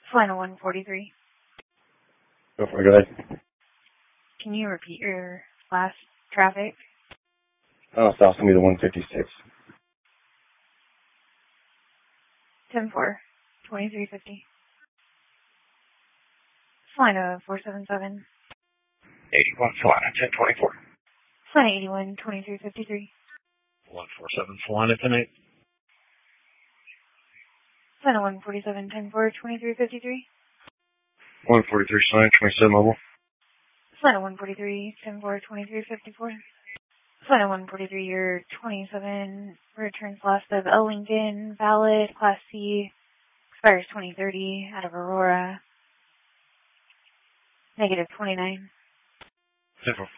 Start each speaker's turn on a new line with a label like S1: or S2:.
S1: Final 143.
S2: Go for it, go ahead.
S1: Can you repeat your last traffic?
S2: Oh, South to me the 156.
S1: 10-4, 2350. Salina 477.
S3: 81 Salina, 1024.
S1: Salina 81, 2353.
S3: 147 Salina, 108.
S1: Salina 147, 10-4, 2353.
S2: 143 Salina, 27 mobile.
S1: Salina 143, 10-4, 2354. Salina 143, your 27 returns last of a Lincoln, valid, Class C, expires 2030, out of Aurora. -29.
S3: 10-4.